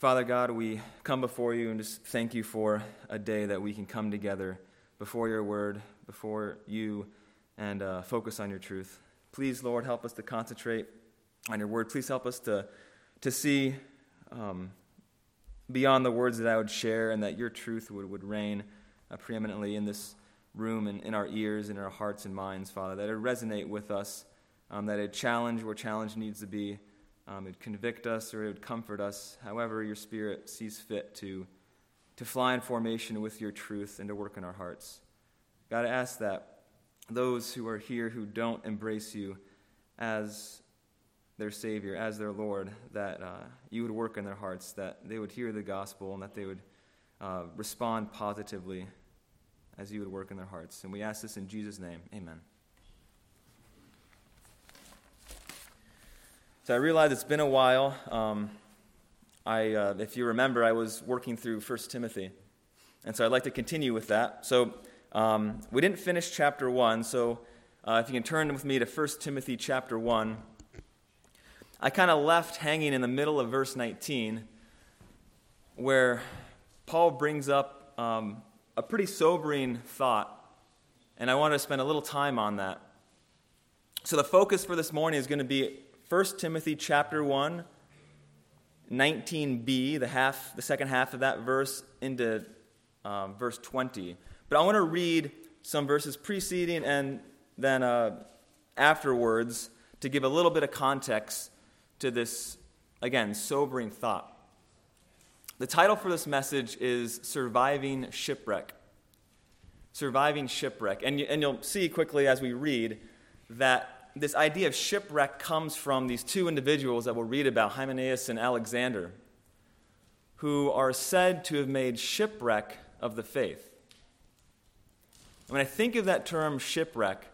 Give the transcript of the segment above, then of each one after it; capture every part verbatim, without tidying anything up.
Father God, we come before you and just thank you for a day that we can come together before your word, before you, and uh, focus on your truth. Please, Lord, help us to concentrate on your word. Please help us to, to see um, beyond the words that I would share, and that your truth would, would reign uh, preeminently in this room and in our ears and in our hearts and minds, Father, that it would resonate with us, um, that it would challenge where challenge needs to be. Um, it would convict us or it would comfort us, however your Spirit sees fit to, to fly in formation with your truth and to work in our hearts. God, I ask that those who are here who don't embrace you as their Savior, as their Lord, that uh, you would work in their hearts, that they would hear the gospel, and that they would uh, respond positively as you would work in their hearts. And we ask this in Jesus' name. Amen. So I realize it's been a while. Um, I, uh, if you remember, I was working through First Timothy, and so I'd like to continue with that. So um, we didn't finish chapter one, so uh, if you can turn with me to First Timothy chapter one. I kind of left hanging in the middle of verse nineteen, where Paul brings up um, a pretty sobering thought, and I want to spend a little time on that. So the focus for this morning is going to be First Timothy chapter one, nineteen b, the half, the second half of that verse, into um, verse twenty. But I want to read some verses preceding and then uh, afterwards to give a little bit of context to this, again, sobering thought. The title for this message is Surviving Shipwreck. Surviving Shipwreck. And, you, and you'll see quickly as we read that this idea of shipwreck comes from these two individuals that we'll read about, Hymenaeus and Alexander, who are said to have made shipwreck of the faith. When I think of that term shipwreck,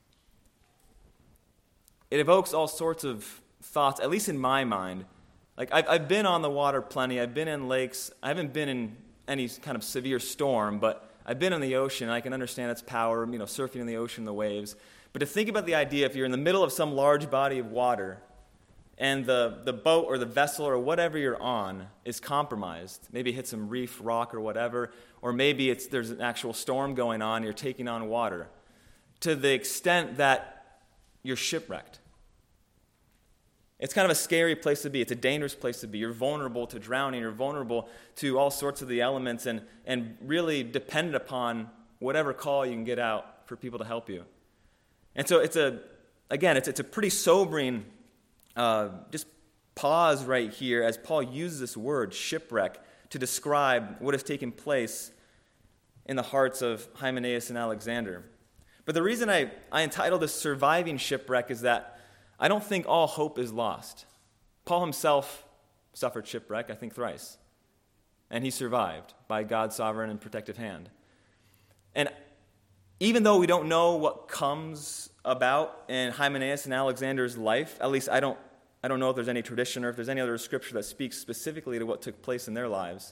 it evokes all sorts of thoughts, at least in my mind. Like, I've, I've been on the water plenty. I've been in lakes. I haven't been in any kind of severe storm, but I've been in the ocean, and I can understand its power, you know, surfing in the ocean, the waves. But to think about the idea, if you're in the middle of some large body of water and the, the boat or the vessel or whatever you're on is compromised, maybe it hit some reef, rock, or whatever, or maybe it's there's an actual storm going on, you're taking on water, to the extent that you're shipwrecked. It's kind of a scary place to be. It's a dangerous place to be. You're vulnerable to drowning. You're vulnerable to all sorts of the elements and, and really dependent upon whatever call you can get out for people to help you. And so it's a, again, it's it's a pretty sobering, uh, just pause right here as Paul uses this word, shipwreck, to describe what has taken place in the hearts of Hymenaeus and Alexander. But the reason I, I entitled this Surviving Shipwreck is that I don't think all hope is lost. Paul himself suffered shipwreck, I think thrice, and he survived by God's sovereign and protective hand. And even though we don't know what comes about in Hymenaeus and Alexander's life, at least I don't I don't know if there's any tradition or if there's any other scripture that speaks specifically to what took place in their lives,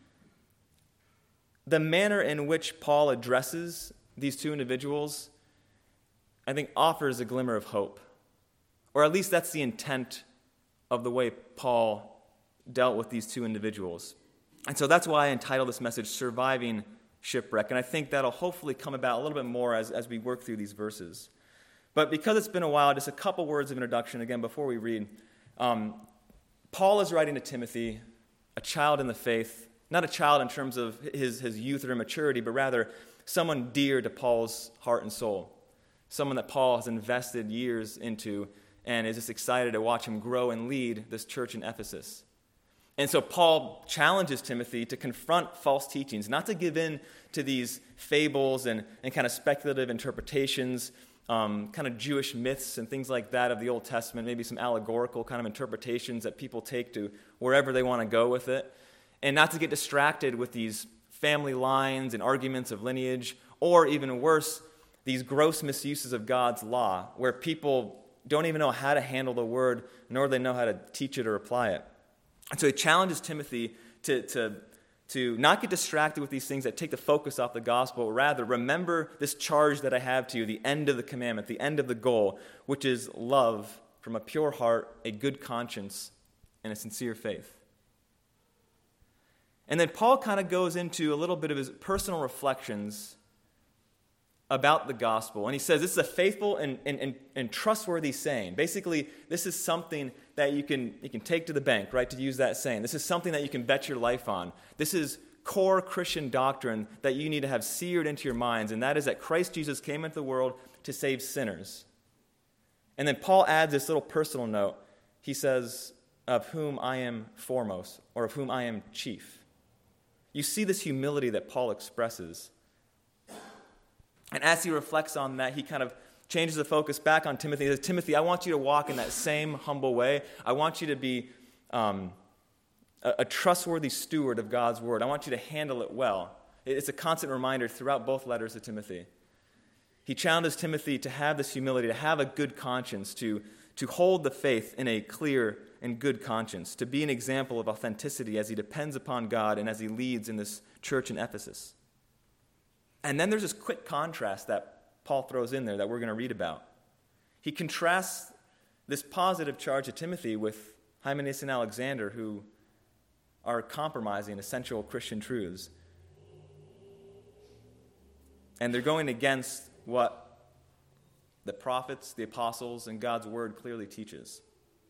the manner in which Paul addresses these two individuals, I think, offers a glimmer of hope. Or at least that's the intent of the way Paul dealt with these two individuals. And so that's why I entitled this message, Surviving Shipwreck. And I think that'll hopefully come about a little bit more as, as we work through these verses. But because it's been a while, just a couple words of introduction again before we read. Um, Paul is writing to Timothy, a child in the faith, not a child in terms of his, his youth or immaturity, but rather someone dear to Paul's heart and soul, someone that Paul has invested years into and is just excited to watch him grow and lead this church in Ephesus. And so Paul challenges Timothy to confront false teachings, not to give in to these fables and, and kind of speculative interpretations, um, kind of Jewish myths and things like that of the Old Testament, maybe some allegorical kind of interpretations that people take to wherever they want to go with it, and not to get distracted with these family lines and arguments of lineage, or even worse, these gross misuses of God's law, where people don't even know how to handle the word, nor do they know how to teach it or apply it. And so he challenges Timothy to, to, to not get distracted with these things that take the focus off the gospel. Rather, remember this charge that I have to you, the end of the commandment, the end of the goal, which is love from a pure heart, a good conscience, and a sincere faith. And then Paul kind of goes into a little bit of his personal reflections about the gospel. And he says this is a faithful and, and, and, and trustworthy saying. Basically, this is something that you can, you can take to the bank, right, to use that saying. This is something that you can bet your life on. This is core Christian doctrine that you need to have seared into your minds, and that is that Christ Jesus came into the world to save sinners. And then Paul adds this little personal note. He says, of whom I am foremost, or of whom I am chief. You see this humility that Paul expresses. And as he reflects on that, he kind of changes the focus back on Timothy. He says, Timothy, I want you to walk in that same humble way. I want you to be um, a, a trustworthy steward of God's word. I want you to handle it well. It's a constant reminder throughout both letters to Timothy. He challenges Timothy to have this humility, to have a good conscience, to, to hold the faith in a clear and good conscience, to be an example of authenticity as he depends upon God and as he leads in this church in Ephesus. And then there's this quick contrast that Paul throws in there that we're going to read about. He contrasts this positive charge of Timothy with Hymenaeus and Alexander, who are compromising essential Christian truths. And they're going against what the prophets, the apostles, and God's word clearly teaches.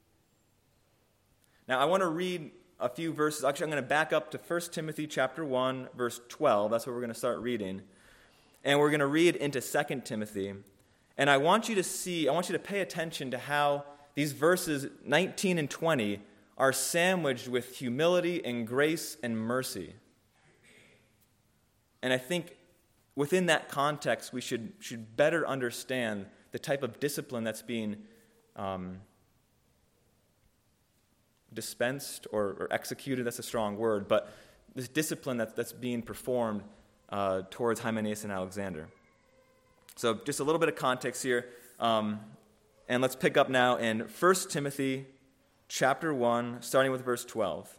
Now, I want to read a few verses. Actually, I'm going to back up to First Timothy chapter one, verse twelve. That's what we're going to start reading. And we're going to read into Second Timothy. And I want you to see, I want you to pay attention to how these verses nineteen and twenty are sandwiched with humility and grace and mercy. And I think within that context, we should, should better understand the type of discipline that's being um, dispensed or, or executed. That's a strong word, but this discipline that, that's being performed uh, towards Hymenaeus and Alexander. So just a little bit of context here, um, and let's pick up now in First Timothy chapter one, starting with verse twelve.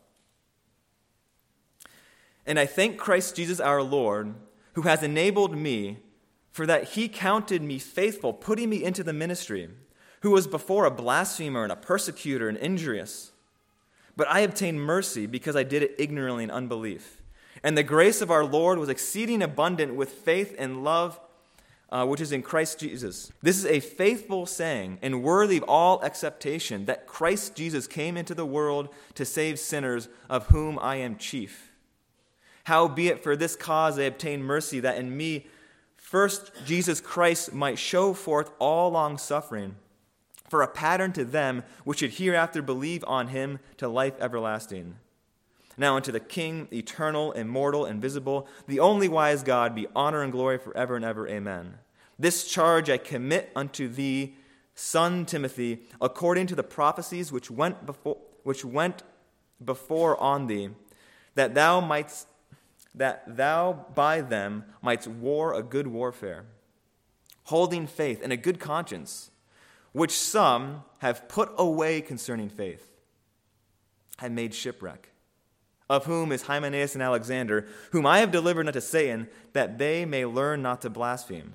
And I thank Christ Jesus our Lord, who has enabled me, for that he counted me faithful, putting me into the ministry, who was before a blasphemer and a persecutor and injurious. But I obtained mercy because I did it ignorantly in unbelief. And the grace of our Lord was exceeding abundant with faith and love, uh, which is in Christ Jesus. This is a faithful saying and worthy of all acceptation, that Christ Jesus came into the world to save sinners, of whom I am chief. Howbeit for this cause I obtained mercy, that in me first Jesus Christ might show forth all long-suffering, for a pattern to them which should hereafter believe on him to life everlasting. Now unto the King, eternal, immortal, invisible, the only wise God, be honor and glory forever and ever. Amen. This charge I commit unto thee, son Timothy, according to the prophecies which went before, which went before on thee, that thou mightst that thou by them mightst war a good warfare, holding faith and a good conscience, which some have put away concerning faith, and made shipwreck, of whom is Hymenaeus and Alexander, whom I have delivered unto Satan, that they may learn not to blaspheme.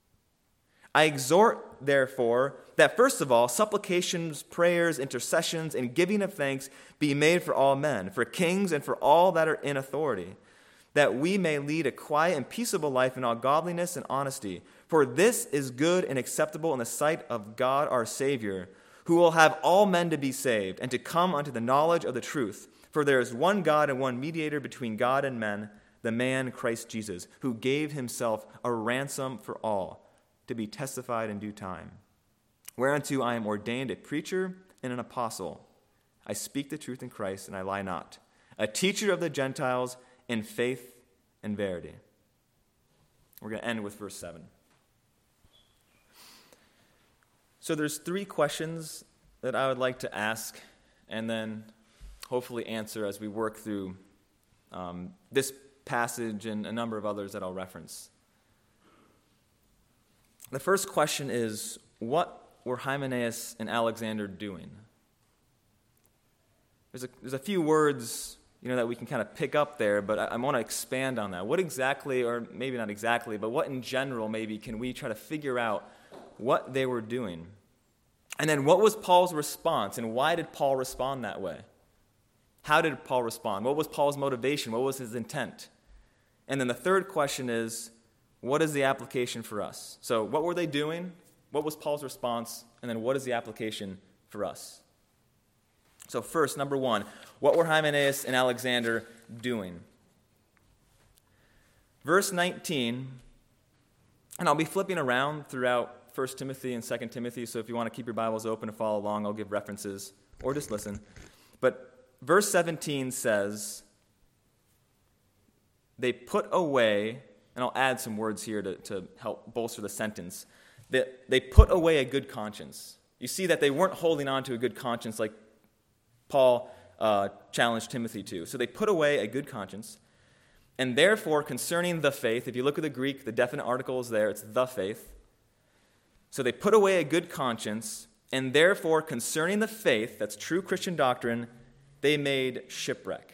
I exhort, therefore, that first of all, supplications, prayers, intercessions, and giving of thanks be made for all men, for kings, and for all that are in authority, that we may lead a quiet and peaceable life in all godliness and honesty. For this is good and acceptable in the sight of God our Savior, who will have all men to be saved and to come unto the knowledge of the truth. For there is one God and one mediator between God and men, the man Christ Jesus, who gave himself a ransom for all, to be testified in due time. Whereunto I am ordained a preacher and an apostle. I speak the truth in Christ, and I lie not. A teacher of the Gentiles in faith and verity. We're going to end with verse seven. So there's three questions that I would like to ask and then hopefully answer as we work through um, this passage and a number of others that I'll reference. The first question is, what were Hymenaeus and Alexander doing? There's a, there's a few words you know, that we can kind of pick up there, but I, I want to expand on that. What exactly, or maybe not exactly, but what in general maybe can we try to figure out what they were doing? And then what was Paul's response, and why did Paul respond that way? How did Paul respond? What was Paul's motivation? What was his intent? And then the third question is, what is the application for us? So what were they doing? What was Paul's response? And then what is the application for us? So first, number one, what were Hymenaeus and Alexander doing? Verse nineteen, and I'll be flipping around throughout First Timothy and Second Timothy, so if you want to keep your Bibles open and follow along, I'll give references, or just listen. But verse seventeen says, they put away, and I'll add some words here to, to help bolster the sentence, that they put away a good conscience. You see that they weren't holding on to a good conscience like Paul uh, challenged Timothy to. So they put away a good conscience, and therefore concerning the faith, if you look at the Greek, the definite article is there, it's the faith. So they put away a good conscience, and therefore concerning the faith, that's true Christian doctrine, they made shipwreck.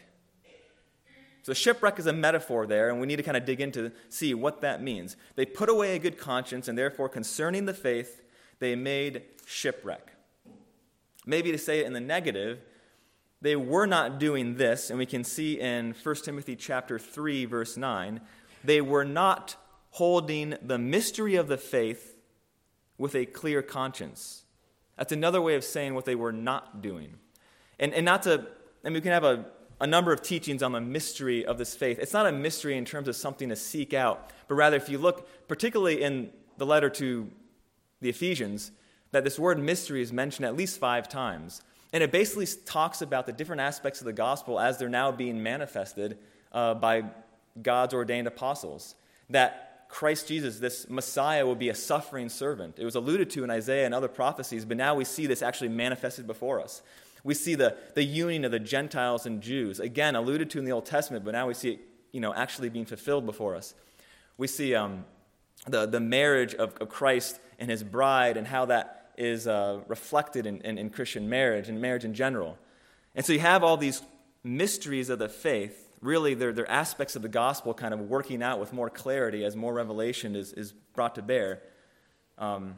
So shipwreck is a metaphor there, and we need to kind of dig into see what that means. They put away a good conscience, and therefore concerning the faith, they made shipwreck. Maybe to say it in the negative, they were not doing this, and we can see in First Timothy chapter three, verse nine, they were not holding the mystery of the faith with a clear conscience. That's another way of saying what they were not doing. And, and not to, I mean, we can have a, a number of teachings on the mystery of this faith. It's not a mystery in terms of something to seek out, but rather if you look, particularly in the letter to the Ephesians, that this word mystery is mentioned at least five times. And it basically talks about the different aspects of the gospel as they're now being manifested uh, by God's ordained apostles. That Christ Jesus, this Messiah, will be a suffering servant. It was alluded to in Isaiah and other prophecies, but now we see this actually manifested before us. We see the, the union of the Gentiles and Jews, again, alluded to in the Old Testament, but now we see it, you know, actually being fulfilled before us. We see um, the, the marriage of, of Christ and his bride and how that is uh, reflected in, in, in Christian marriage and marriage in general. And so you have all these mysteries of the faith. Really, they're, they're aspects of the gospel kind of working out with more clarity as more revelation is, is brought to bear. Um,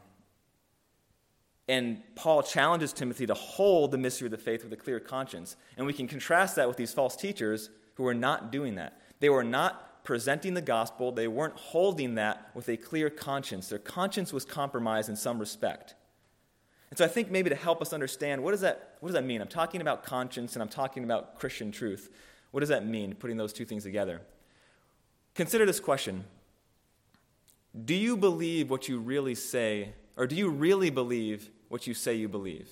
and Paul challenges Timothy to hold the mystery of the faith with a clear conscience. And we can contrast that with these false teachers who are not doing that. They were not presenting the gospel. They weren't holding that with a clear conscience. Their conscience was compromised in some respect. And so I think maybe to help us understand, what does that, what does that mean? I'm talking about conscience and I'm talking about Christian truth. What does that mean, putting those two things together? Consider this question. Do you believe what you really say, or do you really believe what you say you believe?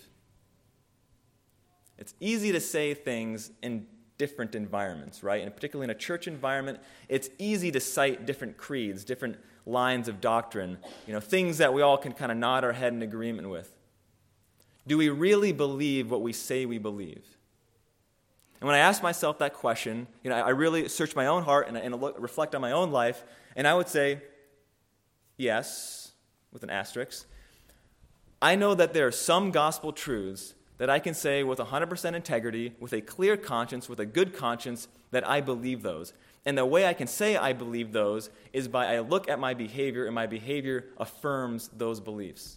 It's easy to say things in different environments, right? And particularly in a church environment, it's easy to cite different creeds, different lines of doctrine, you know, things that we all can kind of nod our head in agreement with. Do we really believe what we say we believe? And when I ask myself that question, you know, I really search my own heart and, and look, reflect on my own life, and I would say, yes, with an asterisk. I know that there are some gospel truths that I can say with one hundred percent integrity, with a clear conscience, with a good conscience, that I believe those. And the way I can say I believe those is by I look at my behavior, and my behavior affirms those beliefs.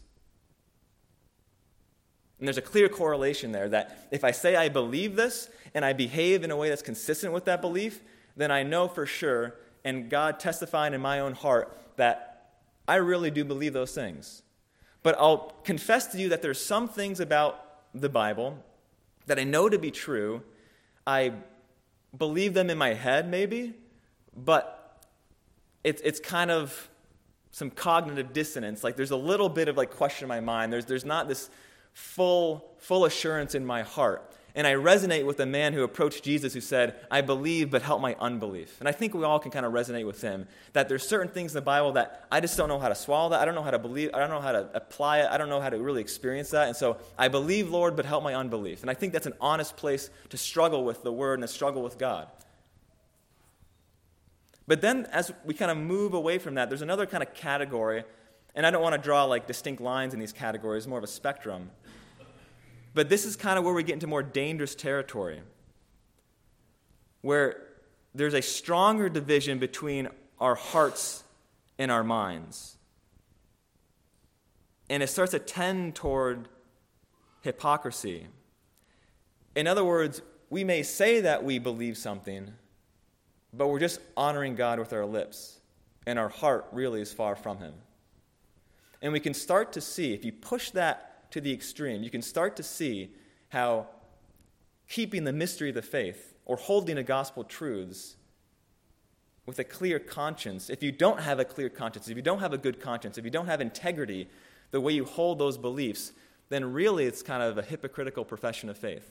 And there's a clear correlation there that if I say I believe this and I behave in a way that's consistent with that belief, then I know for sure, and God testifying in my own heart, that I really do believe those things. But I'll confess to you that there's some things about the Bible that I know to be true. I believe them in my head maybe, but it's it's kind of some cognitive dissonance. Like there's a little bit of like question in my mind. There's there's not this full full assurance in my heart. And I resonate with the man who approached Jesus who said, I believe, but help my unbelief. And I think we all can kind of resonate with him, that there's certain things in the Bible that I just don't know how to swallow that. I don't know how to believe. I don't know how to apply it. I don't know how to really experience that. And so I believe, Lord, but help my unbelief. And I think that's an honest place to struggle with the Word and to struggle with God. But then as we kind of move away from that, there's another kind of category, and I don't want to draw like distinct lines in these categories, more of a spectrum. But this is kind of where we get into more dangerous territory, where there's a stronger division between our hearts and our minds. And it starts to tend toward hypocrisy. In other words, we may say that we believe something, but we're just honoring God with our lips, and our heart really is far from him. And we can start to see, if you push that to the extreme, you can start to see how keeping the mystery of the faith, or holding the gospel truths with a clear conscience, if you don't have a clear conscience, if you don't have a good conscience, if you don't have integrity, the way you hold those beliefs, then really it's kind of a hypocritical profession of faith.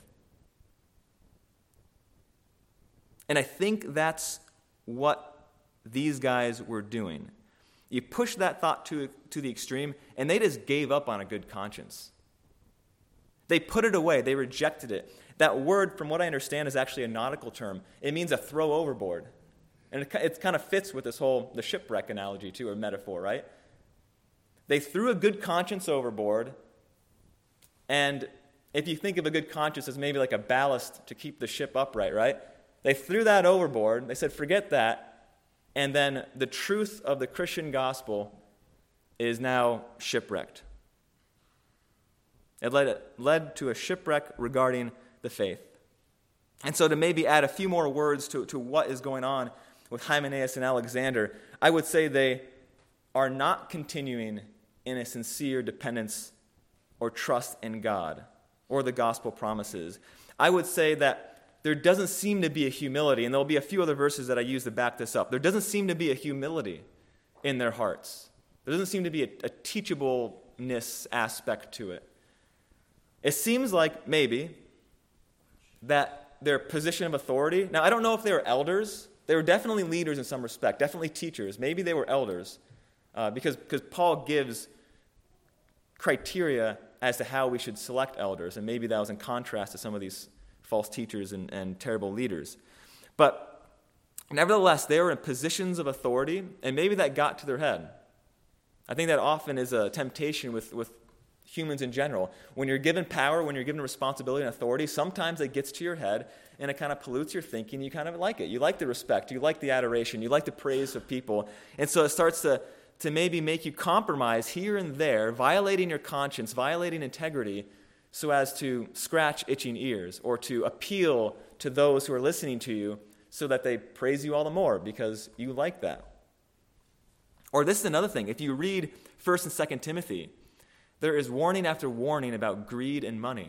And I think that's what these guys were doing. You push that thought to, to the extreme, and they just gave up on a good conscience. They put it away. They rejected it. That word, from what I understand, is actually a nautical term. It means a throw overboard. And it, it kind of fits with this whole, the shipwreck analogy, too, or metaphor, right? They threw a good conscience overboard, and if you think of a good conscience as maybe like a ballast to keep the ship upright, right? They threw that overboard. They said, forget that. And then the truth of the Christian gospel is now shipwrecked. It led, it led to a shipwreck regarding the faith. And so to maybe add a few more words to, to what is going on with Hymenaeus and Alexander, I would say they are not continuing in a sincere dependence or trust in God or the gospel promises. I would say that there doesn't seem to be a humility, and there'll be a few other verses that I use to back this up. There doesn't seem to be a humility in their hearts. There doesn't seem to be a, a teachableness aspect to it. It seems like maybe that their position of authority, now I don't know if they were elders. They were definitely leaders in some respect, definitely teachers. Maybe they were elders, uh, because, because Paul gives criteria as to how we should select elders, and maybe that was in contrast to some of these false teachers and, and terrible leaders. But nevertheless, they were in positions of authority, and maybe that got to their head. I think that often is a temptation with, with humans in general. When you're given power, when you're given responsibility and authority, sometimes it gets to your head, and it kind of pollutes your thinking. You kind of like it. You like the respect. You like the adoration. You like the praise of people. And so it starts to, to maybe make you compromise here and there, violating your conscience, violating integrity, so as to scratch itching ears or to appeal to those who are listening to you so that they praise you all the more because you like that. Or this is another thing. If you read First and Second Timothy, there is warning after warning about greed and money.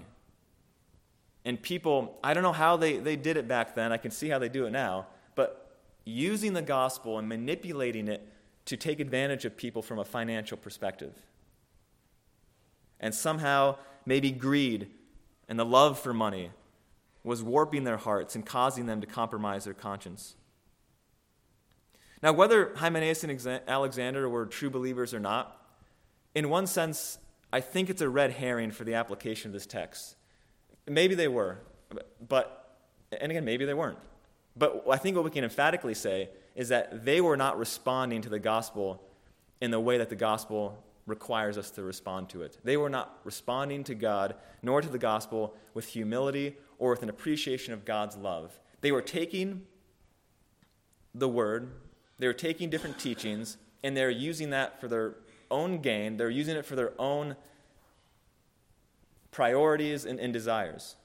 And people, I don't know how they, they did it back then. I can see how they do it now. But using the gospel and manipulating it to take advantage of people from a financial perspective. And somehow, maybe greed and the love for money was warping their hearts and causing them to compromise their conscience. Now, whether Hymenaeus and Alexander were true believers or not, in one sense, I think it's a red herring for the application of this text. Maybe they were, but, and again, maybe they weren't. But I think what we can emphatically say is that they were not responding to the gospel in the way that the gospel requires us to respond to it. They were not responding to God nor to the gospel with humility or with an appreciation of God's love. They were taking the word, they were taking different teachings, and they're using that for their own gain. They're using it for their own priorities and, and desires.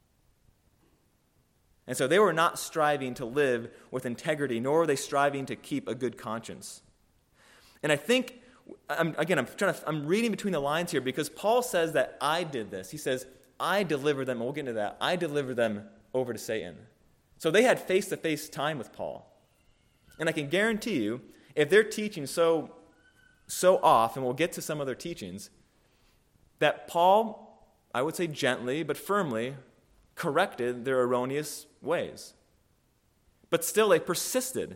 And so they were not striving to live with integrity, nor were they striving to keep a good conscience. And I think I'm, again, I'm trying to, I'm reading between the lines here because Paul says that I did this. He says, I delivered them, and we'll get into that, I delivered them over to Satan. So they had face-to-face time with Paul. And I can guarantee you, if they're teaching so, so off, and we'll get to some of their teachings, that Paul, I would say gently but firmly, corrected their erroneous ways. But still, they persisted.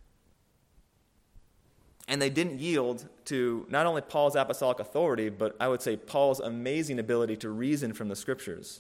And they didn't yield to not only Paul's apostolic authority, but I would say Paul's amazing ability to reason from the Scriptures.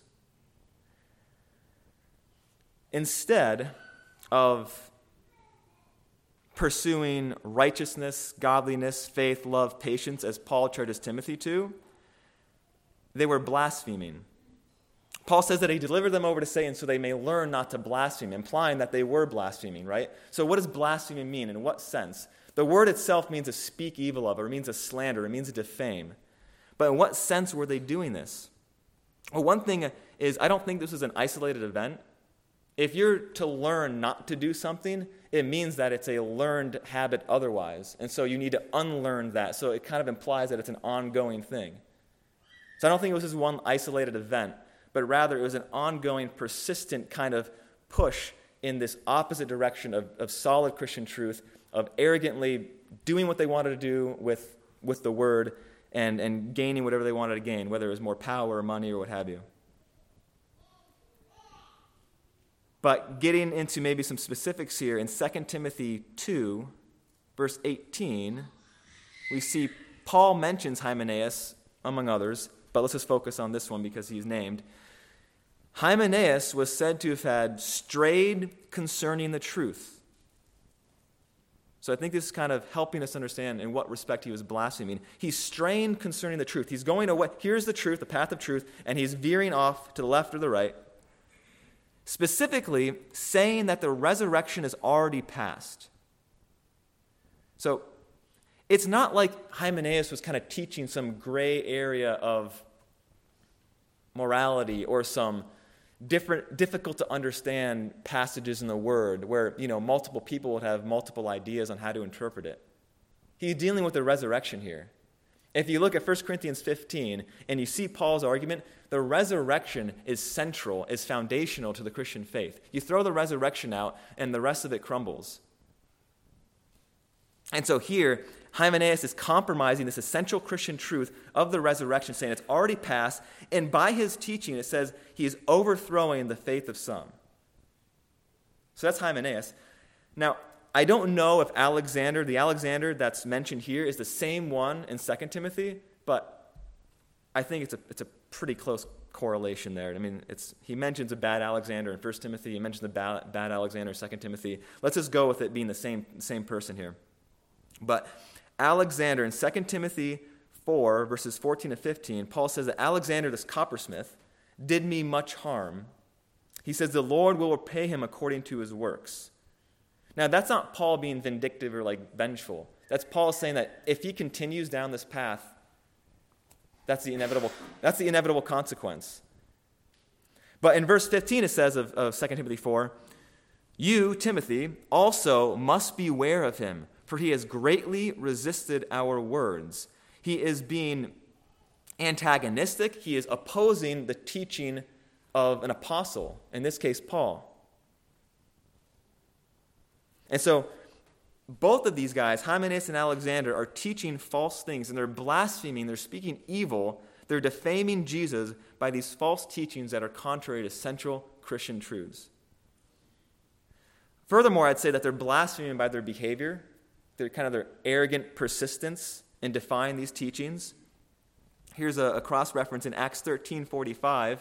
Instead of pursuing righteousness, godliness, faith, love, patience, as Paul charges Timothy to, they were blaspheming. Paul says that he delivered them over to Satan so they may learn not to blaspheme, implying that they were blaspheming, right? So what does blasphemy mean? In what sense? The word itself means to speak evil of, or it means to slander, it means to defame. But in what sense were they doing this? Well, one thing is, I don't think this was an isolated event. If you're to learn not to do something, it means that it's a learned habit otherwise. And so you need to unlearn that. So it kind of implies that it's an ongoing thing. So I don't think it was just one isolated event, but rather it was an ongoing, persistent kind of push in this opposite direction of, of solid Christian truth, of arrogantly doing what they wanted to do with, with the word and, and gaining whatever they wanted to gain, whether it was more power or money or what have you. But getting into maybe some specifics here, in Second Timothy two, verse eighteen, we see Paul mentions Hymenaeus, among others, but let's just focus on this one because he's named. Hymenaeus was said to have had strayed concerning the truth. So I think this is kind of helping us understand in what respect he was blaspheming. He's straying concerning the truth. He's going away. Here's the truth, the path of truth, and he's veering off to the left or the right. Specifically, saying that the resurrection is already past. So it's not like Hymenaeus was kind of teaching some gray area of morality or some different, difficult to understand passages in the Word where, you know, multiple people would have multiple ideas on how to interpret it. He's dealing with the resurrection here. If you look at First Corinthians fifteen and you see Paul's argument, the resurrection is central, is foundational to the Christian faith. You throw the resurrection out and the rest of it crumbles. And so here, Hymenaeus is compromising this essential Christian truth of the resurrection, saying it's already past, and by his teaching, it says he is overthrowing the faith of some. So that's Hymenaeus. Now, I don't know if Alexander, the Alexander that's mentioned here, is the same one in Second Timothy, but I think it's a it's a pretty close correlation there. I mean, it's he mentions a bad Alexander in First Timothy, he mentions the bad, bad Alexander in Second Timothy. Let's just go with it being the same same person here. But Alexander in Second Timothy four, verses fourteen to fifteen, Paul says that Alexander, this coppersmith, did me much harm. He says the Lord will repay him according to his works. Now, that's not Paul being vindictive or like vengeful. That's Paul saying that if he continues down this path, that's the inevitable, that's the inevitable consequence. But in verse fifteen, it says of, of Second Timothy four, you, Timothy, also must beware of him, for he has greatly resisted our words. He is being antagonistic. He is opposing the teaching of an apostle, in this case, Paul. And so both of these guys, Hymenaeus and Alexander, are teaching false things, and they're blaspheming, they're speaking evil, they're defaming Jesus by these false teachings that are contrary to central Christian truths. Furthermore, I'd say that they're blaspheming by their behavior, their kind of their arrogant persistence in defying these teachings. Here's a, a cross-reference in Acts thirteen forty-five.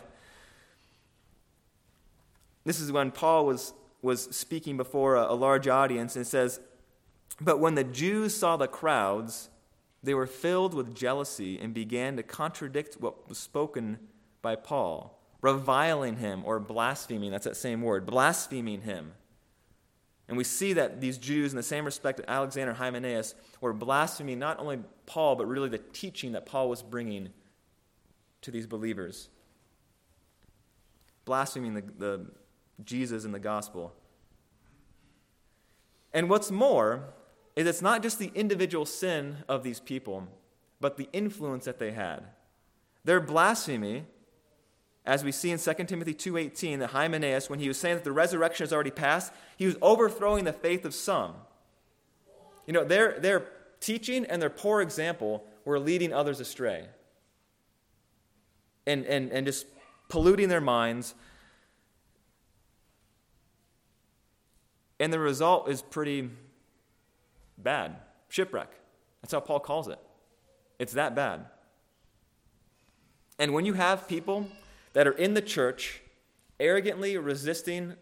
This is when Paul was was speaking before a, a large audience, and it says, but when the Jews saw the crowds, they were filled with jealousy and began to contradict what was spoken by Paul, reviling him or blaspheming, that's that same word, blaspheming him. And we see that these Jews, in the same respect that Alexander and Hymenaeus, were blaspheming not only Paul, but really the teaching that Paul was bringing to these believers. Blaspheming the, the Jesus and the gospel. And what's more is it's not just the individual sin of these people, but the influence that they had. Their blasphemy, as we see in Second Timothy two eighteen, that Hymenaeus, when he was saying that the resurrection has already passed, he was overthrowing the faith of some. You know, their, their teaching and their poor example were leading others astray. And, and, and just polluting their minds. And the result is pretty bad. Shipwreck. That's how Paul calls it. It's that bad. And when you have people that are in the church arrogantly resisting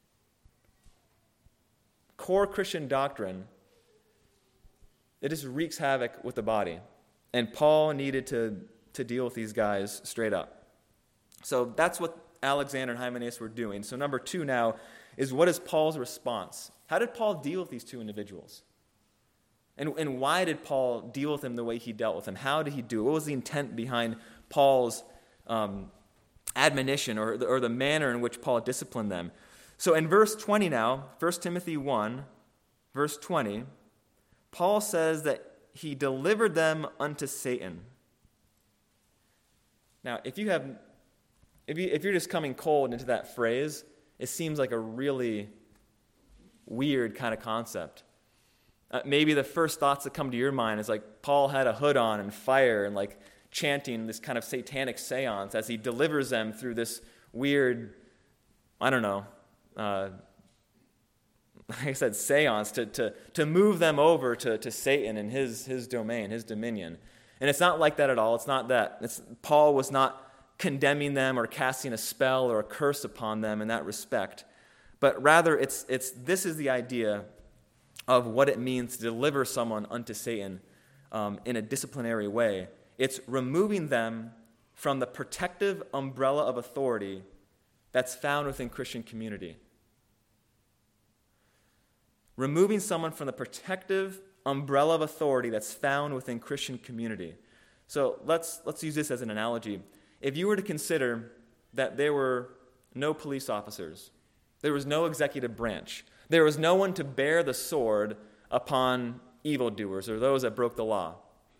core Christian doctrine, it just wreaks havoc with the body. And Paul needed to, to deal with these guys straight up. So that's what Alexander and Hymenaeus were doing. So number two now is, what is Paul's response? How did Paul deal with these two individuals? And, and why did Paul deal with them the way he dealt with them? How did he do it? What was the intent behind Paul's um, admonition or the, or the manner in which Paul disciplined them? So in verse twenty now, First Timothy one, verse twenty, Paul says that he delivered them unto Satan. Now, if you have, if you if you're just coming cold into that phrase, it seems like a really weird kind of concept. Uh, maybe the first thoughts that come to your mind is like Paul had a hood on and fire and like chanting this kind of satanic seance as he delivers them through this weird, I don't know, uh, like I said, seance to, to, to move them over to, to Satan and his, his domain, his dominion. And it's not like that at all. It's not that. It's, Paul was not condemning them or casting a spell or a curse upon them in that respect. But rather, it's it's this is the idea of what it means to deliver someone unto Satan um, in a disciplinary way. It's removing them from the protective umbrella of authority that's found within Christian community. Removing someone from the protective umbrella of authority that's found within Christian community. So let's let's use this as an analogy. If you were to consider that there were no police officers, there was no executive branch, there was no one to bear the sword upon evildoers or those that broke the law,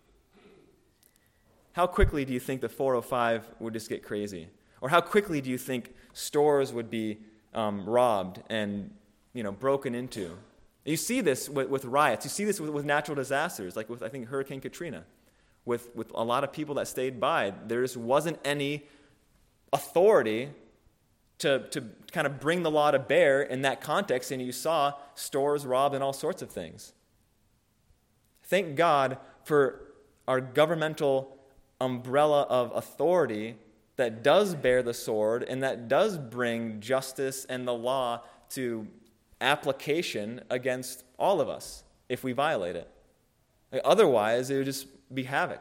how quickly do you think the four oh five would just get crazy? Or how quickly do you think stores would be um, robbed and, you know, broken into? You see this with, with riots. You see this with, with natural disasters, like with, I think, Hurricane Katrina. With, with a lot of people that stayed by, there just wasn't any authority to, to kind of bring the law to bear in that context, and you saw stores robbed and all sorts of things. Thank God for our governmental umbrella of authority that does bear the sword and that does bring justice and the law to application against all of us if we violate it. Otherwise, it would just be havoc.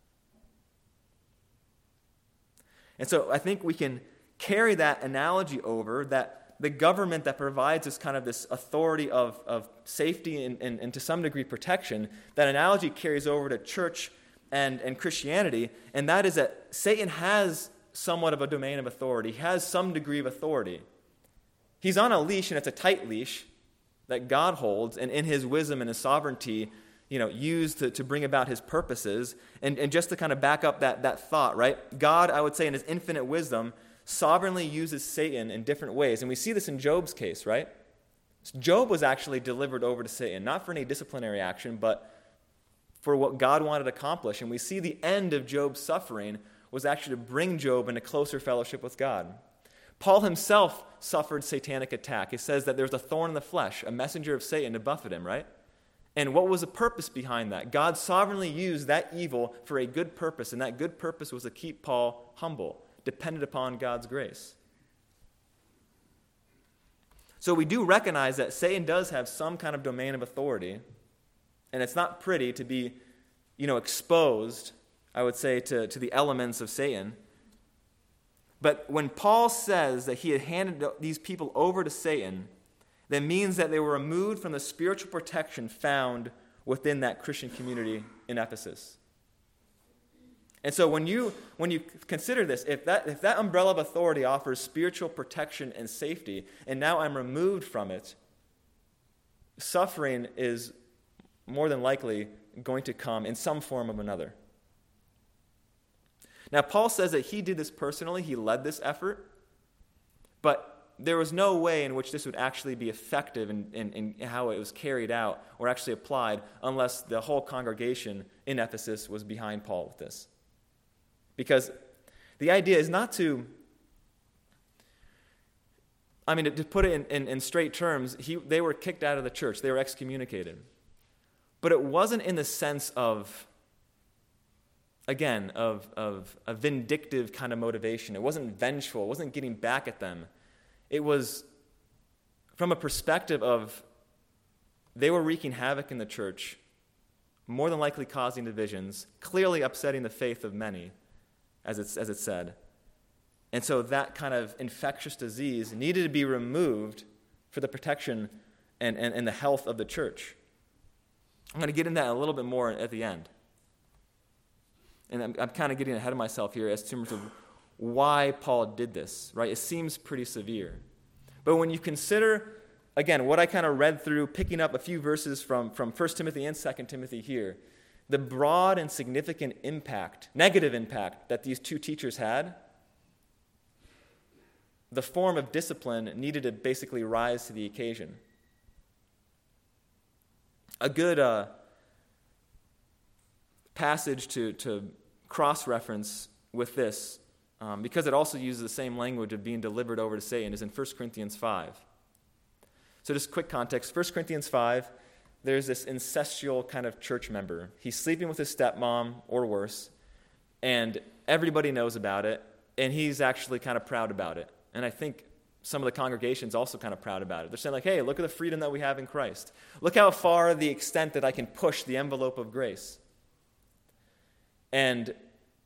And so I think we can carry that analogy over, that the government that provides us kind of this authority of, of safety and, and, and to some degree protection, that analogy carries over to church and, and Christianity, and that is that Satan has somewhat of a domain of authority. He has some degree of authority. He's on a leash, and it's a tight leash that God holds, and in his wisdom and his sovereignty, you know, used to, to bring about his purposes. And, and just to kind of back up that, that thought, right? God, I would say, in his infinite wisdom, sovereignly uses Satan in different ways. And we see this in Job's case, right? Job was actually delivered over to Satan, not for any disciplinary action, but for what God wanted to accomplish. And we see the end of Job's suffering was actually to bring Job into closer fellowship with God. Paul himself suffered satanic attack. It says that there's a thorn in the flesh, a messenger of Satan to buffet him, right? And what was the purpose behind that? God sovereignly used that evil for a good purpose, and that good purpose was to keep Paul humble, dependent upon God's grace. So we do recognize that Satan does have some kind of domain of authority, and it's not pretty to be, you know, exposed, I would say, to, to the elements of Satan. But when Paul says that he had handed these people over to Satan, that means that they were removed from the spiritual protection found within that Christian community in Ephesus. And so when you when you consider this, if that if that umbrella of authority offers spiritual protection and safety, and now I'm removed from it, suffering is more than likely going to come in some form or another. Now, Paul says that he did this personally, he led this effort, but there was no way in which this would actually be effective in, in, in how it was carried out or actually applied unless the whole congregation in Ephesus was behind Paul with this. Because the idea is not to, I mean, to, to put it in, in, in straight terms, he, they were kicked out of the church. They were excommunicated. But it wasn't in the sense of, again, of, of a vindictive kind of motivation. It wasn't vengeful. It wasn't getting back at them. It was from a perspective of they were wreaking havoc in the church, more than likely causing divisions, clearly upsetting the faith of many, as it's, as it said. And so that kind of infectious disease needed to be removed for the protection and, and, and the health of the church. I'm going to get into that a little bit more at the end. And I'm, I'm kind of getting ahead of myself here as to why Paul did this, right? It seems pretty severe. But when you consider, again, what I kind of read through, picking up a few verses from, from First Timothy and Second Timothy here, the broad and significant impact, negative impact that these two teachers had, the form of discipline needed to basically rise to the occasion. A good uh, passage to, to cross-reference with this, um, because it also uses the same language of being delivered over to Satan, is in First Corinthians five. So just quick context, First Corinthians five, there's this incestual kind of church member. He's sleeping with his stepmom, or worse, and everybody knows about it, and he's actually kind of proud about it. And I think some of the congregation's also kind of proud about it. They're saying like, hey, look at the freedom that we have in Christ. Look how far the extent that I can push the envelope of grace. And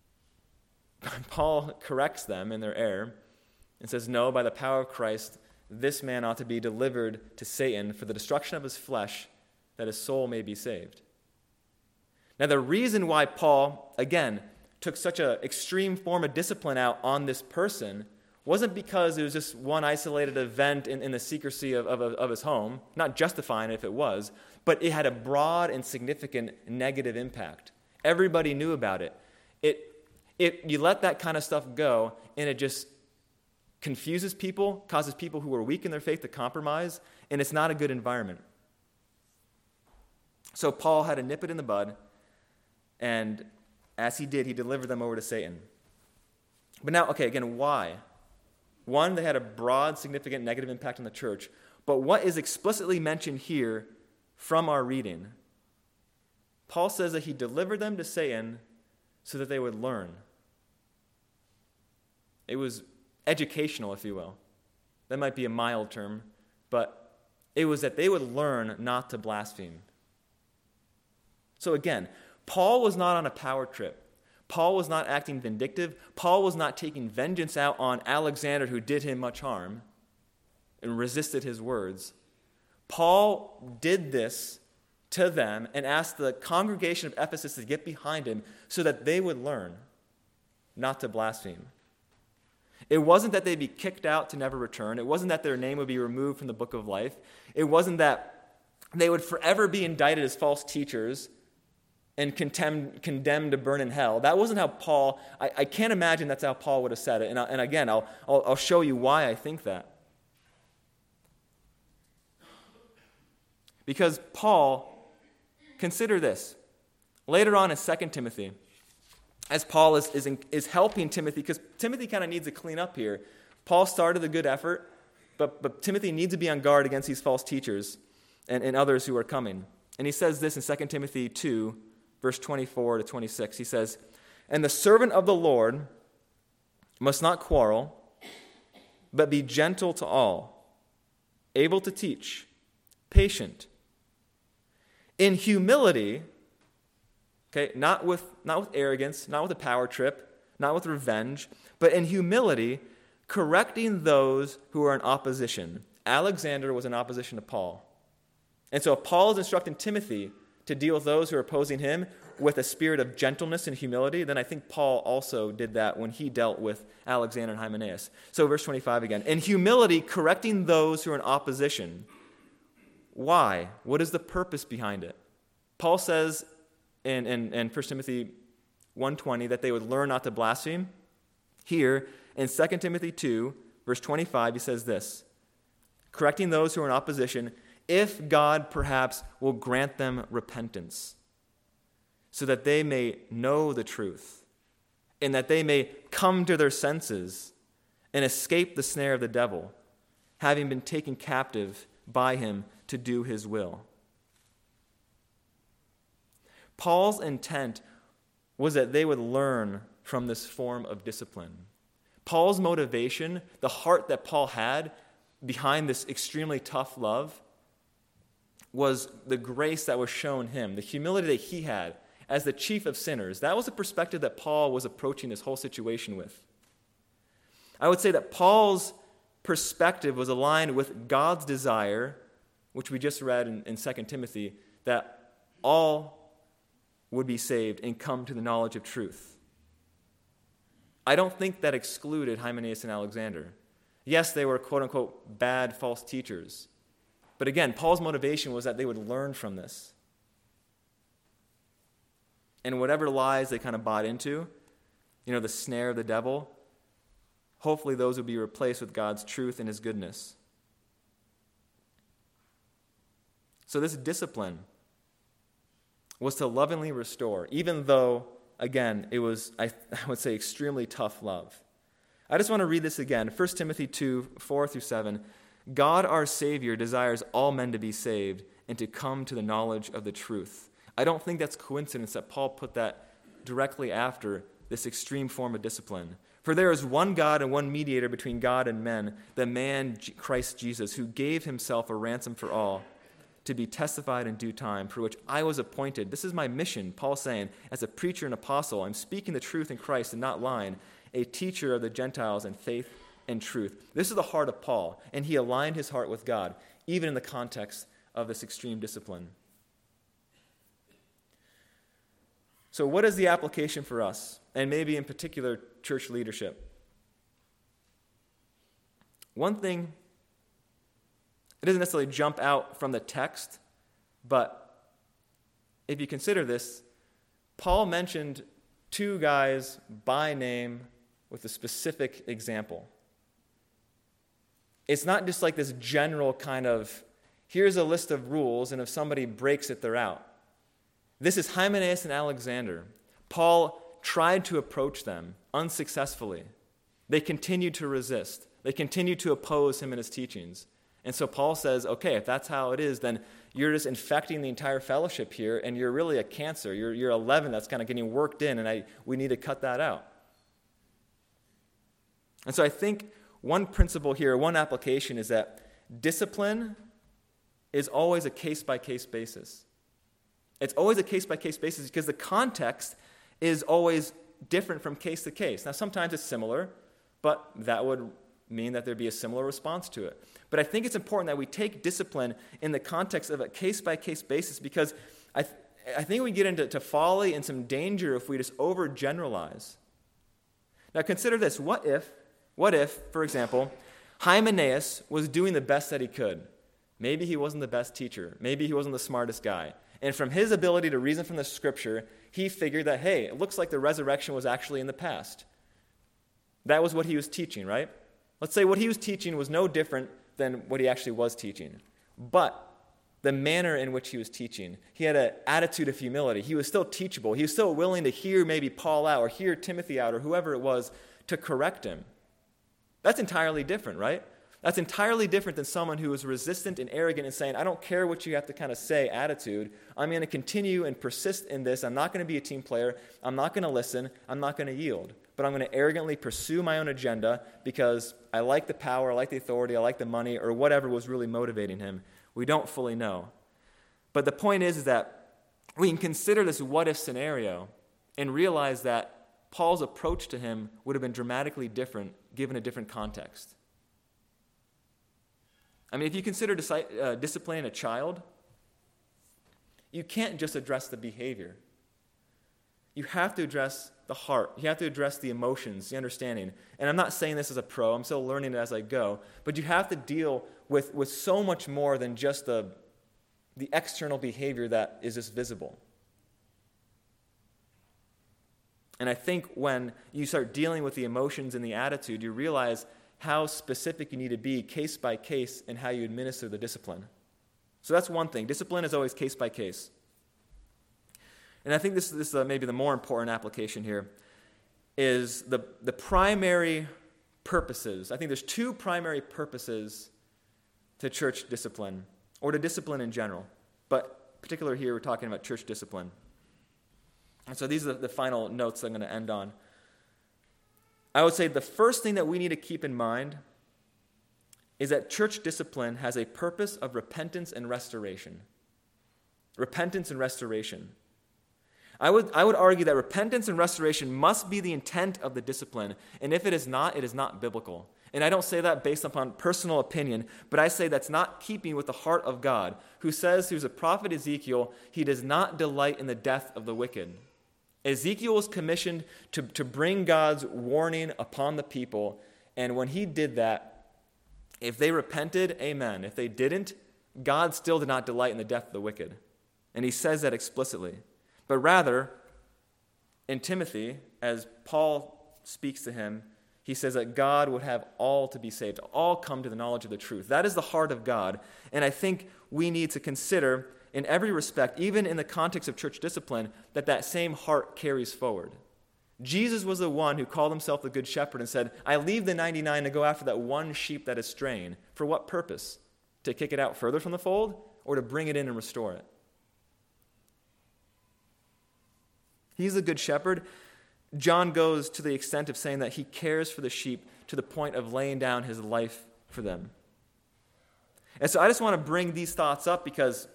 Paul corrects them in their error and says, no, by the power of Christ, this man ought to be delivered to Satan for the destruction of his flesh, that his soul may be saved. Now, the reason why Paul, again, took such an extreme form of discipline out on this person wasn't because it was just one isolated event in, in the secrecy of, of, of his home, not justifying it if it was, but it had a broad and significant negative impact. Everybody knew about it. It, it. You let that kind of stuff go, and it just confuses people, causes people who are weak in their faith to compromise, and it's not a good environment. So Paul had to nip it in the bud, and as he did, he delivered them over to Satan. But now, okay, again, why? One, they had a broad, significant negative impact on the church. But what is explicitly mentioned here from our reading? Paul says that he delivered them to Satan so that they would learn. It was educational, if you will. That might be a mild term, but it was that they would learn not to blaspheme. So again, Paul was not on a power trip. Paul was not acting vindictive. Paul was not taking vengeance out on Alexander, who did him much harm and resisted his words. Paul did this to them and asked the congregation of Ephesus to get behind him so that they would learn not to blaspheme. It wasn't that they'd be kicked out to never return. It wasn't that their name would be removed from the book of life. It wasn't that they would forever be indicted as false teachers and condemned, condemned to burn in hell. That wasn't how Paul, I, I can't imagine that's how Paul would have said it. And, I, and again, I'll, I'll, I'll show you why I think that. Because Paul, consider this. Later on in Second Timothy, as Paul is, is, in, is helping Timothy, because Timothy kind of needs to clean up here. Paul started a good effort, but, but Timothy needs to be on guard against these false teachers and, and others who are coming. And he says this in Second Timothy two, verse twenty-four to twenty-six. He says, "And the servant of the Lord must not quarrel, but be gentle to all, able to teach, patient, in humility," okay, not with, not with arrogance, not with a power trip, not with revenge, but in humility, correcting those who are in opposition. Alexander was in opposition to Paul. And so if Paul is instructing Timothy to deal with those who are opposing him with a spirit of gentleness and humility, then I think Paul also did that when he dealt with Alexander and Hymenaeus. So verse twenty-five again. In humility, correcting those who are in opposition. Why? What is the purpose behind it? Paul says in, in, in First Timothy one twenty that they would learn not to blaspheme. Here, in Second Timothy two, verse twenty-five, he says this, correcting those who are in opposition, if God perhaps will grant them repentance, so that they may know the truth, and that they may come to their senses and escape the snare of the devil, having been taken captive by him to do his will. Paul's intent was that they would learn from this form of discipline. Paul's motivation, the heart that Paul had behind this extremely tough love, was the grace that was shown him, the humility that he had as the chief of sinners. That was the perspective that Paul was approaching this whole situation with. I would say that Paul's perspective was aligned with God's desire, which we just read in, in Second Timothy, that all would be saved and come to the knowledge of truth. I don't think that excluded Hymenaeus and Alexander. Yes, they were quote-unquote bad false teachers. But again, Paul's motivation was that they would learn from this. And whatever lies they kind of bought into, you know, the snare of the devil, hopefully those would be replaced with God's truth and his goodness. So this discipline was to lovingly restore, even though, again, it was, I, I would say, extremely tough love. I just want to read this again. First Timothy two, four through seven. God our Savior desires all men to be saved and to come to the knowledge of the truth. I don't think that's coincidence that Paul put that directly after this extreme form of discipline. For there is one God and one mediator between God and men, the man Christ Jesus, who gave himself a ransom for all, to be testified in due time, for which I was appointed. This is my mission, Paul saying, as a preacher and apostle. I'm speaking the truth in Christ and not lying, a teacher of the Gentiles in faith and truth. This is the heart of Paul, and he aligned his heart with God, even in the context of this extreme discipline. So what is the application for us, and maybe in particular church leadership? One thing, it doesn't necessarily jump out from the text, but if you consider this, Paul mentioned two guys by name with a specific example. It's not just like this general kind of, here's a list of rules, and if somebody breaks it, they're out. This is Hymenaeus and Alexander. Paul tried to approach them unsuccessfully. They continued to resist. They continued to oppose him and his teachings. And so Paul says, okay, if that's how it is, then you're just infecting the entire fellowship here, and you're really a cancer. You're, you're a leaven that's kind of getting worked in, and I, we need to cut that out. And so I think one principle here, one application is that discipline is always a case-by-case basis. It's always a case-by-case basis because the context is always different from case to case. Now, sometimes it's similar, but that would mean that there'd be a similar response to it. But I think it's important that we take discipline in the context of a case-by-case basis because I, th- I think we get into to folly and some danger if we just overgeneralize. Now, consider this. What if, what if, for example, Hymenaeus was doing the best that he could? Maybe he wasn't the best teacher. Maybe he wasn't the smartest guy. And from his ability to reason from the scripture, he figured that, hey, it looks like the resurrection was actually in the past. That was what he was teaching, right? Let's say what he was teaching was no different than what he actually was teaching. But the manner in which he was teaching, he had an attitude of humility. He was still teachable. He was still willing to hear maybe Paul out or hear Timothy out or whoever it was to correct him. That's entirely different, right? That's entirely different than someone who is resistant and arrogant and saying, I don't care what you have to kind of say attitude. I'm going to continue and persist in this. I'm not going to be a team player. I'm not going to listen. I'm not going to yield. But I'm going to arrogantly pursue my own agenda because I like the power, I like the authority, I like the money, or whatever was really motivating him. We don't fully know. But the point is, is that we can consider this what-if scenario and realize that Paul's approach to him would have been dramatically different given a different context. I mean, if you consider disi- uh, disciplining a child, you can't just address the behavior. You have to address the heart. You have to address the emotions, the understanding. And I'm not saying this as a pro. I'm still learning it as I go. But you have to deal with, with so much more than just the, the external behavior that is just visible. And I think when you start dealing with the emotions and the attitude, you realize how specific you need to be case by case in how you administer the discipline. So that's one thing. Discipline is always case by case. And I think this, this is uh, maybe the more important application here, is the, the primary purposes. I think there's two primary purposes to church discipline, or to discipline in general. But particularly here, we're talking about church discipline. And so these are the, the final notes I'm going to end on. I would say the first thing that we need to keep in mind is that church discipline has a purpose of repentance and restoration. Repentance and restoration. I would, I would argue that repentance and restoration must be the intent of the discipline, and if it is not, it is not biblical. And I don't say that based upon personal opinion, but I say that's not keeping with the heart of God, who says through the prophet Ezekiel, he does not delight in the death of the wicked. Ezekiel was commissioned to, to bring God's warning upon the people, and when he did that, If they repented, amen. If they didn't, God still did not delight in the death of the wicked. And he says that explicitly. But rather, in Timothy, as Paul speaks to him, he says that God would have all to be saved, all come to the knowledge of the truth. That is the heart of God. And I think we need to consider in every respect, even in the context of church discipline, that that same heart carries forward. Jesus was the one who called himself the Good Shepherd and said, I leave the ninety-nine to go after that one sheep that is straying. For what purpose? To kick it out further from the fold or to bring it in and restore it? He's the Good Shepherd. John goes to the extent of saying that he cares for the sheep to the point of laying down his life for them. And so I just want to bring these thoughts up because,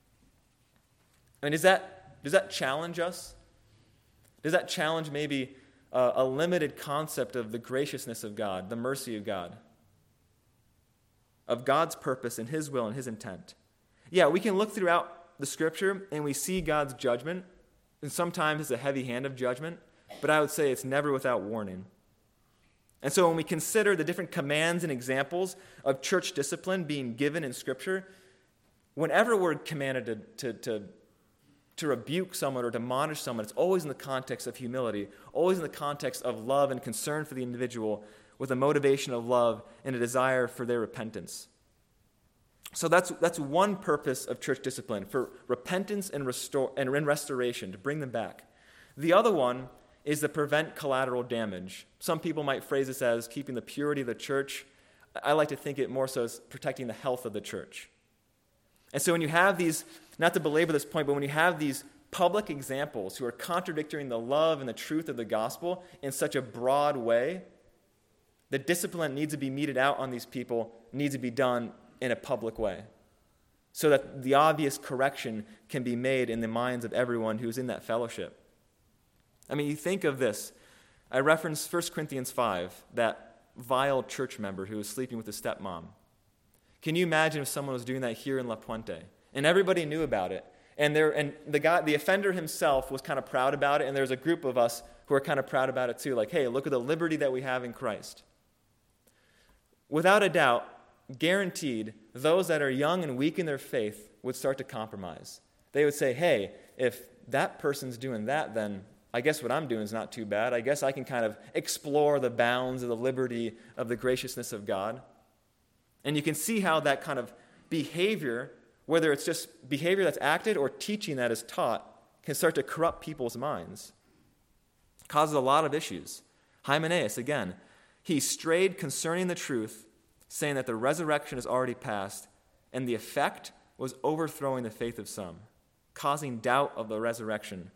I mean, does that, does that challenge us? Does that challenge maybe uh, a limited concept of the graciousness of God, the mercy of God, of God's purpose and his will and his intent? Yeah, we can look throughout the Scripture and we see God's judgment, and sometimes it's a heavy hand of judgment, but I would say it's never without warning. And so when we consider the different commands and examples of church discipline being given in Scripture, whenever we're commanded to, to, to, to rebuke someone or to admonish someone, it's always in the context of humility, always in the context of love and concern for the individual with a motivation of love and a desire for their repentance. So that's, that's one purpose of church discipline, for repentance and, restore, and restoration, to bring them back. The other one is to prevent collateral damage. Some people might phrase this as keeping the purity of the church. I like to think it more so as protecting the health of the church. And so when you have these, not to belabor this point, but when you have these public examples who are contradicting the love and the truth of the gospel in such a broad way, the discipline needs to be meted out on these people, needs to be done in a public way, so that the obvious correction can be made in the minds of everyone who's in that fellowship. I mean, you think of this. I referenced First Corinthians five, that vile church member who was sleeping with his stepmom. Can you imagine if someone was doing that here in La Puente? And everybody knew about it. And there, and the guy, the offender himself was kind of proud about it, and there's a group of us who are kind of proud about it too. Like, hey, look at the liberty that we have in Christ. Without a doubt, guaranteed, those that are young and weak in their faith would start to compromise. They would say, hey, if that person's doing that, then I guess what I'm doing is not too bad. I guess I can kind of explore the bounds of the liberty of the graciousness of God. And you can see how that kind of behavior, whether it's just behavior that's acted or teaching that is taught, can start to corrupt people's minds. It causes a lot of issues. Hymenaeus, again, he strayed concerning the truth, saying that the resurrection is already past, and the effect was overthrowing the faith of some, causing doubt of the resurrection.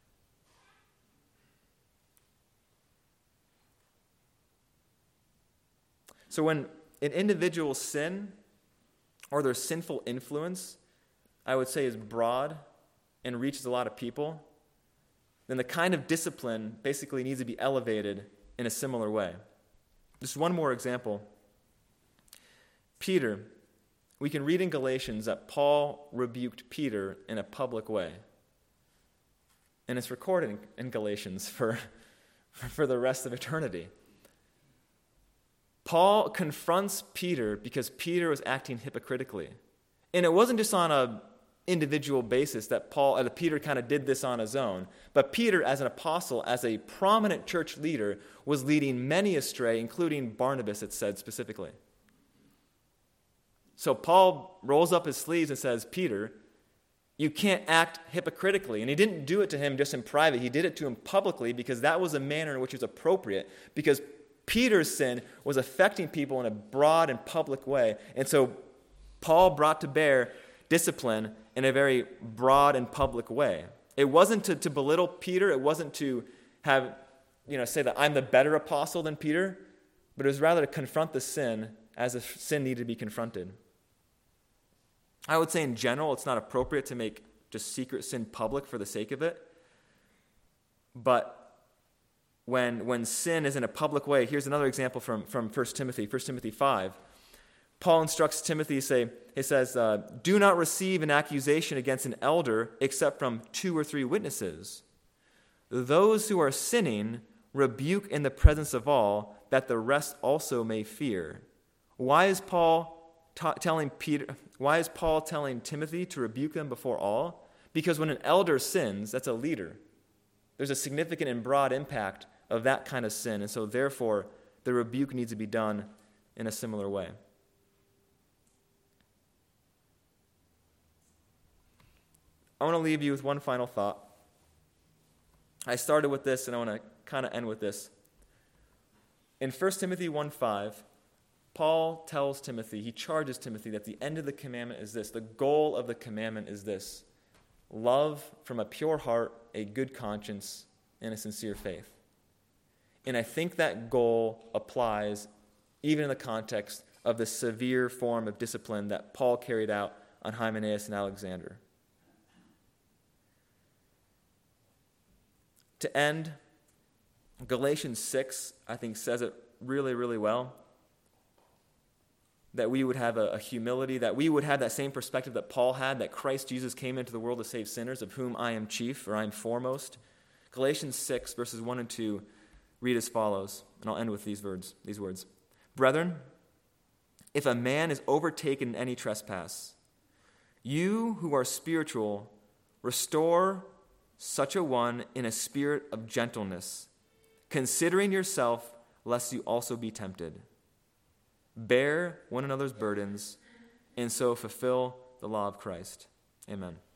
So when an individual sin or their sinful influence, I would say, is broad and reaches a lot of people, then the kind of discipline basically needs to be elevated in a similar way. Just one more example. Peter, we can read in Galatians that Paul rebuked Peter in a public way. And it's recorded in Galatians for, for the rest of eternity. Paul confronts Peter because Peter was acting hypocritically. And it wasn't just on an individual basis that Paul, uh, that Peter kind of did this on his own, but Peter, as an apostle, as a prominent church leader, was leading many astray, including Barnabas, it said specifically. So Paul rolls up his sleeves and says, Peter, you can't act hypocritically. And he didn't do it to him just in private. He did it to him publicly because that was a manner in which it was appropriate, because Peter's sin was affecting people in a broad and public way. And so Paul brought to bear discipline in a very broad and public way. It wasn't to, to belittle Peter. It wasn't to have, you know, say that I'm the better apostle than Peter, but it was rather to confront the sin as if sin needed to be confronted. I would say in general, it's not appropriate to make just secret sin public for the sake of it. But When, when sin is in a public way, here's another example from, from First Timothy, First Timothy five. Paul instructs Timothy, say, he says, uh, do not receive an accusation against an elder except from two or three witnesses. Those who are sinning rebuke in the presence of all, that the rest also may fear. Why is Paul ta- telling Peter? Why is Paul telling Timothy to rebuke them before all? Because when an elder sins, that's a leader. There's a significant and broad impact of that kind of sin, and so therefore the rebuke needs to be done in a similar way. I want to leave you with one final thought. I started with this, and I want to kind of end with this. In First Timothy one five, Paul tells Timothy, he charges Timothy that the end of the commandment is this. The goal of the commandment is this: love from a pure heart, a good conscience, and a sincere faith. And I think that goal applies even in the context of the severe form of discipline that Paul carried out on Hymenaeus and Alexander. To end, Galatians six, I think, says it really, really well. That we would have a, a humility, that we would have that same perspective that Paul had, that Christ Jesus came into the world to save sinners, of whom I am chief, or I am foremost. Galatians six, verses one and two, read as follows, and I'll end with these words. These words. Brethren, if a man is overtaken in any trespass, you who are spiritual, restore such a one in a spirit of gentleness, considering yourself, lest you also be tempted. Bear one another's burdens, and so fulfill the law of Christ. Amen.